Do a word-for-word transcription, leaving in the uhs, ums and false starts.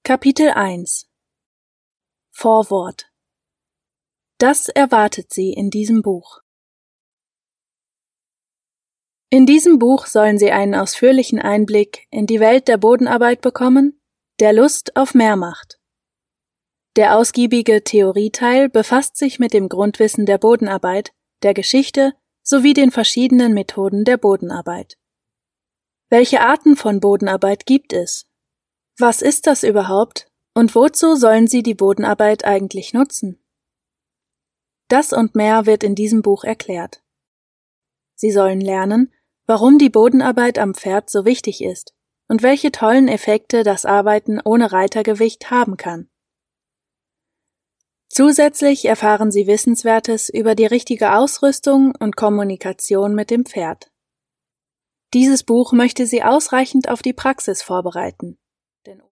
Kapitel eins Vorwort Das erwartet Sie in diesem Buch. In diesem Buch sollen Sie einen ausführlichen Einblick in die Welt der Bodenarbeit bekommen, der Lust auf mehr macht. Der ausgiebige Theorieteil befasst sich mit dem Grundwissen der Bodenarbeit, der Geschichte sowie den verschiedenen Methoden der Bodenarbeit. Welche Arten von Bodenarbeit gibt es? Was ist das überhaupt und wozu sollen Sie die Bodenarbeit eigentlich nutzen? Das und mehr wird in diesem Buch erklärt. Sie sollen lernen, warum die Bodenarbeit am Pferd so wichtig ist und welche tollen Effekte das Arbeiten ohne Reitergewicht haben kann. Zusätzlich erfahren Sie Wissenswertes über die richtige Ausrüstung und Kommunikation mit dem Pferd. Dieses Buch möchte Sie ausreichend auf die Praxis vorbereiten. Denn